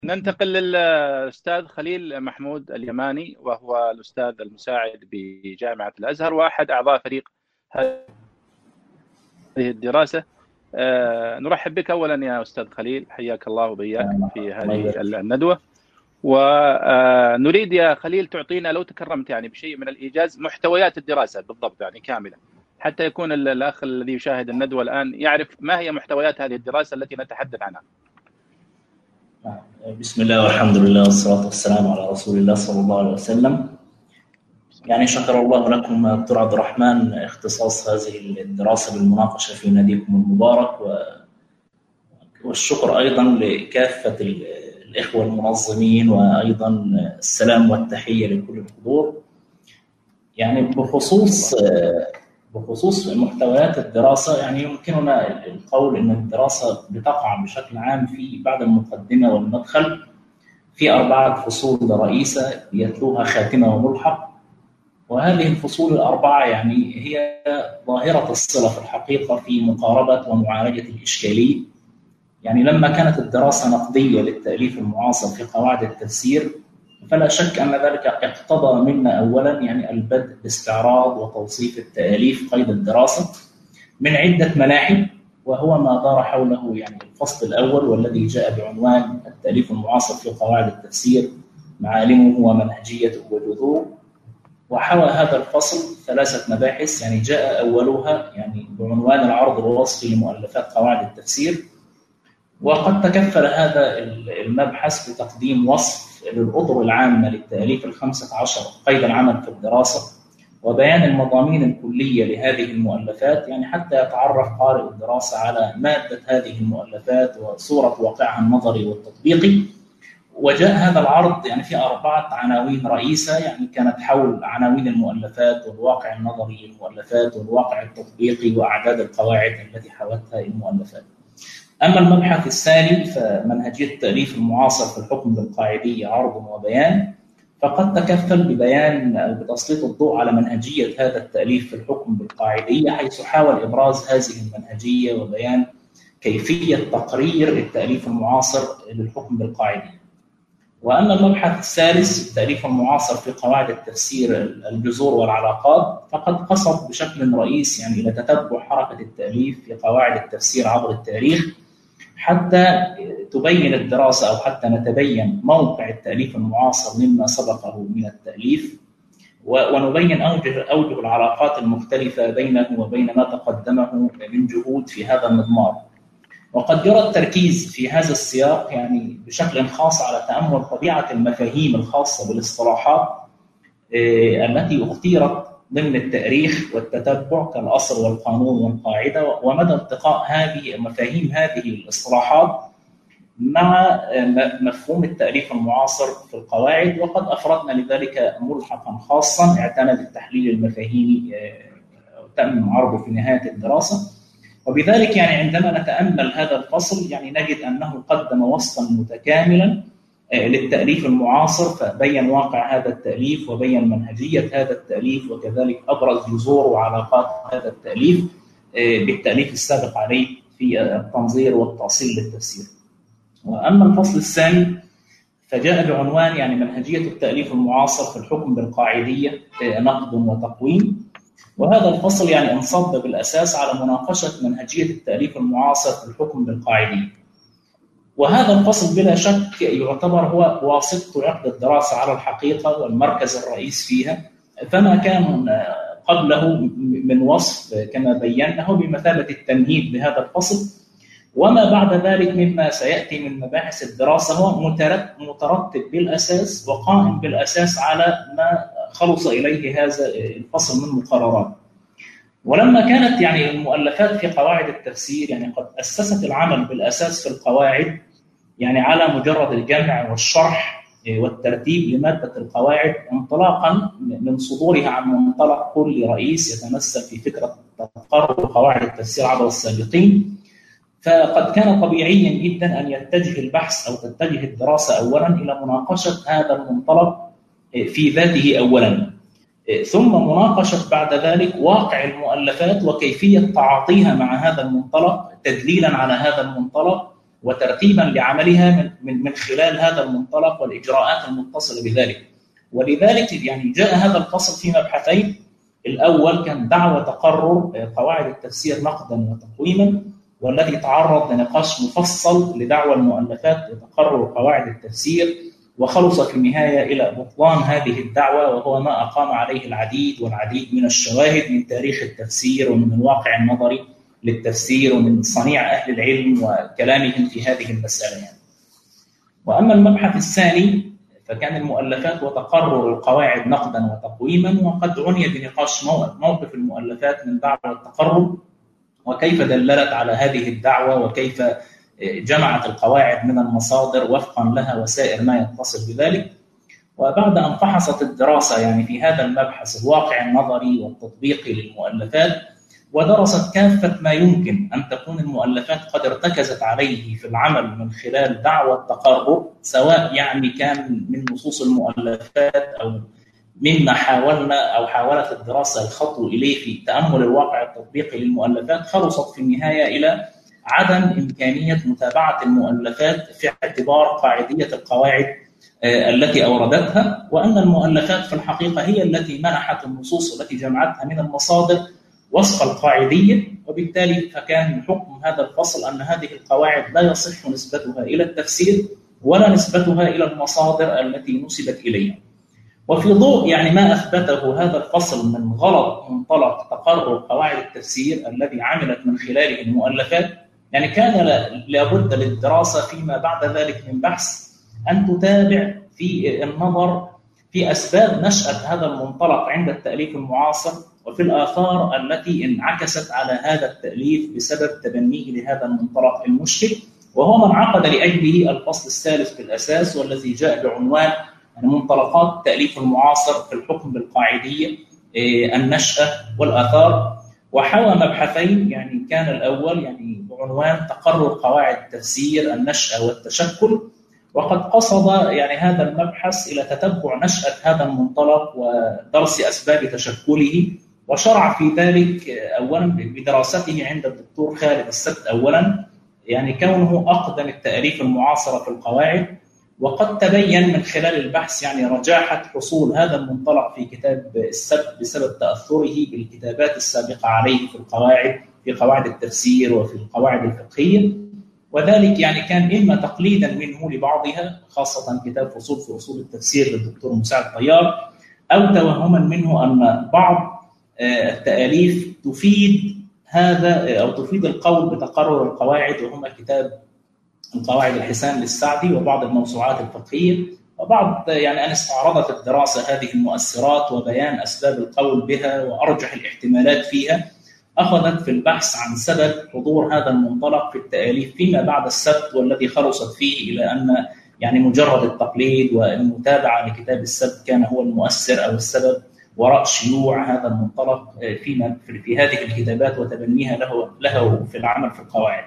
ننتقل للأستاذ خليل محمود اليماني، وهو الأستاذ المساعد بجامعة الأزهر وأحد أعضاء فريق هذه الدراسة. نرحب بك أولا يا أستاذ خليل، حياك الله وبياك في هذه الندوة. ونريد يا خليل تعطينا لو تكرمت يعني بشيء من الإيجاز محتويات الدراسة بالضبط، يعني كاملة، حتى يكون الأخ الذي يشاهد الندوة الآن يعرف ما هي محتويات هذه الدراسة التي نتحدث عنها. بسم الله والحمد لله والصلاة والسلام على رسول الله صلى الله عليه وسلم. يعني شكر الله لكم دكتور عبد الرحمن اختصاص هذه الدراسة بالمناقشة في ناديكم المبارك، والشكر أيضا لكافة الإخوة المنظمين، وأيضا السلام والتحية لكل الحضور. يعني بخصوص محتويات الدراسة، يعني يمكننا القول أن الدراسة بتقع بشكل عام في بعد المقدمة والمدخل في 4 فصول رئيسة يتلوها خاتمة وملحق. وهذه الفصول ال4 يعني هي ظاهرة الصلة في الحقيقة في مقاربة ومعالجة الإشكالية. يعني لما كانت الدراسة نقدية للتأليف المعاصر في قواعد التفسير، فلا شك أن ذلك اقتضى منا أولا يعني البدء باستعراض وتوصيف التأليف قيد الدراسة من عدة ملاحظ، وهو ما دار حوله يعني الفصل الأول والذي جاء بعنوان التأليف المعاصر في قواعد التفسير معالمه ومنهجيته وجذوره. وحوى هذا الفصل 3 مباحث، يعني جاء أولها يعني بعنوان العرض الوصفي لمؤلفات قواعد التفسير، وقد تكفل هذا المبحث بتقديم وصف للأطر العامة للتأليف ال15 قيد العمل في الدراسة، وبيان المضامين الكلية لهذه المؤلفات، يعني حتى يتعرف قارئ الدراسة على مادة هذه المؤلفات وصورة واقعها النظري والتطبيقي. وجاء هذا العرض يعني في 4 عناوين رئيسة، يعني كانت حول عناوين المؤلفات والواقع النظري للمؤلفات والواقع التطبيقي وأعداد القواعد التي حوتها المؤلفات. أما المبحث الثاني فمنهجية التأليف المعاصر في الحكم بالقاعدية عرض وبيان، فقد تكفل ببيان أو بتسليط الضوء على منهجية هذا التأليف في الحكم بالقاعدية، حيث حاول إبراز هذه المنهجية وبيان كيفية تقرير التأليف المعاصر للحكم بالقاعدية. وأما المبحث الثالث التأليف المعاصر في قواعد التفسير الجذور والعلاقات، فقد قصد بشكل رئيس يعني إلى تتبع حركة التأليف في قواعد التفسير عبر التاريخ، حتى تبين الدراسة أو حتى نتبين موقع التأليف المعاصر مما سبقه من التأليف، ونبين أوجه العلاقات المختلفة بينه وبين ما تقدمه من جهود في هذا المضمار. وقد جرى التركيز في هذا السياق يعني بشكل خاص على تأمل طبيعة المفاهيم الخاصة بالاصطلاحات التي اختيرت ضمن التاريخ والتتبع كالأصل والقانون والقاعدة، ومدى التقاء هذه مفاهيم هذه الاصطلاحات مع مفهوم التأليف المعاصر في القواعد. وقد أفردنا لذلك ملحقا خاصا اعتنى بالتحليل المفاهيمي وتم عرضه في نهاية الدراسة. وبذلك يعني عندما نتأمل هذا الفصل يعني نجد أنه قدم وصفا متكاملا للتأليف المعاصر، فبين واقع هذا التأليف وبين منهجية هذا التأليف، وكذلك أبرز جذور وعلاقات هذا التأليف بالتأليف السابق عليه في التنظير والتأصيل للتفسير. وأما الفصل الثاني فجاء بعنوان يعني منهجية التأليف المعاصر في الحكم بالقاعدية نقد وتقويم. وهذا الفصل يعني انصب بالأساس على مناقشة منهجية التأليف المعاصر في الحكم بالقاعدية. وهذا الفصل بلا شك يعتبر هو واسطة عقد الدراسة على الحقيقة والمركز الرئيس فيها، فما كان قبله من وصف كما بيناه بمثابة التمهيد لهذا الفصل، وما بعد ذلك مما سيأتي من مباحث الدراسة هو مترتب بالأساس وقائم بالأساس على ما خلص إليه هذا الفصل من مقررات. ولما كانت يعني المؤلفات في قواعد التفسير يعني قد أسست العمل بالأساس في القواعد يعني على مجرد الجمع والشرح والترتيب لمادة القواعد، انطلاقا من صدورها عن منطلق كل رئيس يتمثل في فكرة تقرر قواعد التفسير عبر السابقين، فقد كان طبيعيا جدا أن يتجه البحث أو تتجه الدراسة أولا إلى مناقشة هذا المنطلق في ذاته أولا، ثم مناقشة بعد ذلك واقع المؤلفات وكيفية تعاطيها مع هذا المنطلق تدليلا على هذا المنطلق، وترتيبا لعملها من خلال هذا المنطلق والإجراءات المتصلة بذلك. ولذلك يعني جاء هذا الفصل في مبحثين. الأول كان دعوى تقرر قواعد التفسير نقدا وتقويما، والذي تعرض لنقاش مفصل لدعوى المؤلفات لتقرر قواعد التفسير، وخلص في النهاية إلى بطلان هذه الدعوة، وهو ما أقام عليه العديد والعديد من الشواهد من تاريخ التفسير ومن الواقع النظري للتفسير ومن صنيع أهل العلم وكلامهم في هذه المسألة. وأما المبحث الثاني فكان المؤلفات وتقرر القواعد نقدا وتقويما، وقد عني بنقاش موقف المؤلفات من دعوى التقرر، وكيف دللت على هذه الدعوة، وكيف جمعت القواعد من المصادر وفقا لها وسائر ما يتصل بذلك. وبعد أن فحصت الدراسة يعني في هذا المبحث الواقع النظري والتطبيقي للمؤلفات، ودرست كافة ما يمكن أن تكون المؤلفات قد ارتكزت عليه في العمل من خلال دعوى التقرر، سواء يعني كان من نصوص المؤلفات أو مما حاولت الدراسة الخطو إليه في تأمل الواقع التطبيقي للمؤلفات، خلصت في النهاية إلى عدم إمكانية متابعة المؤلفات في اعتبار قاعدية القواعد التي أوردتها، وأن المؤلفات في الحقيقة هي التي منحت النصوص التي جمعتها من المصادر وصف القاعدية. وبالتالي فكان حكم هذا الفصل أن هذه القواعد لا يصح نسبتها إلى التفسير ولا نسبتها إلى المصادر التي نسبت إليها. وفي ضوء يعني ما أثبته هذا الفصل من غلط منطلق تقرر قواعد التفسير الذي عملت من خلاله المؤلفات، يعني كان لابد للدراسة فيما بعد ذلك من بحث أن تتابع في النظر في أسباب نشأة هذا المنطلق عند التأليف المعاصر، وفي الآثار التي انعكست على هذا التأليف بسبب تبنيه لهذا المنطلق المشكل، وهو ما انعقد لأجله الفصل الثالث في الأساس، والذي جاء بعنوان منطلقات التأليف المعاصر في الحكم بالقاعدية، النشأة والآثار. وحوى مبحثين، يعني كان الأول يعني بعنوان تقرر قواعد التفسير النشأة والتشكل، وقد قصد يعني هذا المبحث إلى تتبع نشأة هذا المنطلق ودرس أسباب تشكله، وشرع في ذلك أولا بدراسته عند الدكتور خالد السبت أولا، يعني كونه أقدم التأليف المعاصرة في القواعد. وقد تبين من خلال البحث يعني رجاحة حصول هذا المنطلق في كتاب السبت بسبب تأثره بالكتابات السابقة عليه في القواعد، في قواعد التفسير وفي القواعد الفقهية، وذلك يعني كان إما تقليدا منه لبعضها، خاصة كتاب فصول في أصول التفسير للدكتور مساعد طيار، أو توهما منه أن بعض التأليف تفيد هذا أو تفيد القول بتقرر القواعد، وهما كتاب القواعد الحسان للسعدي وبعض الموسوعات الفقهية. وبعض يعني أن استعرضت الدراسة هذه المؤثرات وبيان أسباب القول بها وأرجح الاحتمالات فيها، أخذت في البحث عن سبب حضور هذا المنطلق في التأليف فيما بعد السبت، والذي خلصت فيه إلى أن يعني مجرد التقليد والمتابعة لكتاب السبت كان هو المؤثر أو السبب وراء شيوع هذا المنطلق في هذه الكتابات وتبنيها له في العمل في القواعد.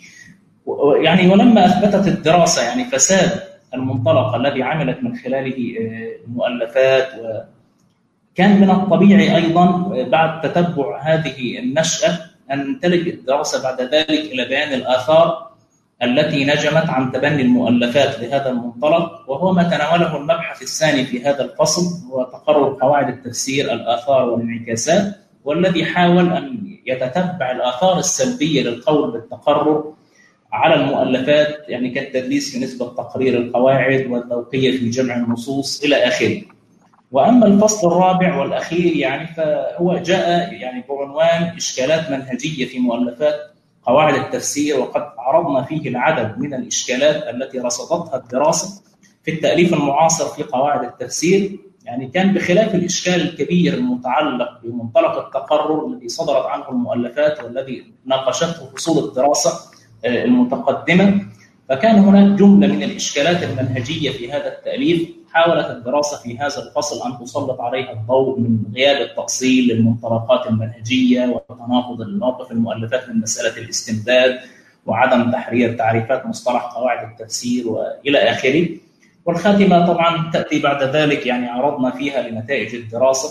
يعني ولما أثبتت الدراسة يعني فساد المنطلق الذي عملت من خلاله المؤلفات، وكان من الطبيعي أيضا بعد تتبع هذه النشأة أن تلج الدراسة بعد ذلك إلى بيان الآثار التي نجمت عن تبني المؤلفات لهذا المنطلق، وهو ما تناوله المبحث الثاني في هذا الفصل، هو تقرر قواعد التفسير الآثار والانعكاسات، والذي حاول أن يتتبع الآثار السلبية للقول بالتقرر على المؤلفات، يعني كالتدليس في نسبة تقرير القواعد والذوقية في جمع النصوص إلى آخره. وأما الفصل الرابع والأخير يعني فهو جاء يعني بعنوان إشكالات منهجية في مؤلفات قواعد التفسير، وقد عرضنا فيه العدد من الإشكالات التي رصدتها الدراسة في التأليف المعاصر في قواعد التفسير. يعني كان بخلاف الإشكال الكبير المتعلق بمنطلق التقرر الذي صدرت عنه المؤلفات والذي ناقشته فصول الدراسة المتقدمة، فكان هناك جملة من الإشكالات المنهجية في هذا التأليف حاولت الدراسة في هذا الفصل أن تسلط عليها الضوء من غياب التأصيل للمنطلقات المنهجية وتناقض الموقف المؤلفات من مسألة الاستمداد وعدم تحرير تعريفات مصطلح قواعد التفسير وإلى آخره. والخاتمة طبعا تأتي بعد ذلك يعني عرضنا فيها لنتائج الدراسة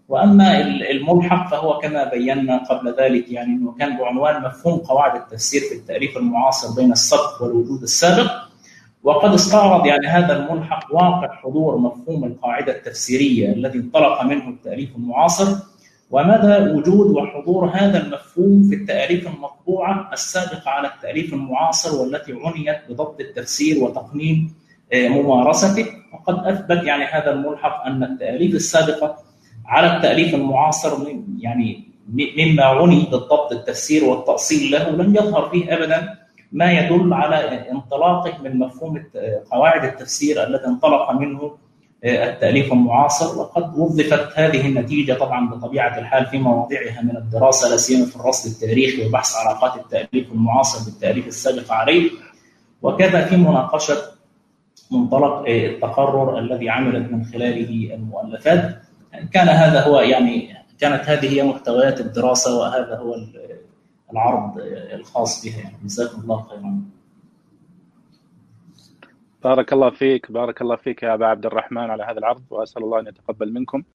واما الملحق فهو كما بينا قبل ذلك يعني انه كان بعنوان مفهوم قواعد التفسير في التأليف المعاصر بين السبق والوجود السابق. وقد استعرض يعني هذا الملحق واقع حضور مفهوم القاعدة التفسيرية الذي انطلق منه التأليف المعاصر، ومدى وجود وحضور هذا المفهوم في التأليف المطبوعة السابقة على التأليف المعاصر والتي عنيت بضبط التفسير وتقنين ممارسته. وقد أثبت يعني هذا الملحق أن التأليف السابقة على التأليف المعاصر يعني مما عني بالضبط التفسير والتأصيل له لم يظهر فيه أبدا ما يدل على انطلاقه من مفهوم قواعد التفسير الذي انطلق منه التأليف المعاصر. وقد وظفت هذه النتيجة طبعا بطبيعة الحال في مواضعها من الدراسة، لا سيما في الرصد التاريخي وبحث علاقات التأليف المعاصر بالتأليف السابق عليه، وكذا في مناقشة منطلق التقرر الذي عملت من خلاله المؤلفات. كان هذا هو يعني كانت هذه هي محتويات الدراسة، وهذا هو العرض الخاص بها. يعني جزاكم الله خيرا. بارك الله فيك، بارك الله فيك يا أبا عبد الرحمن على هذا العرض، وأسأل الله أن يتقبل منكم.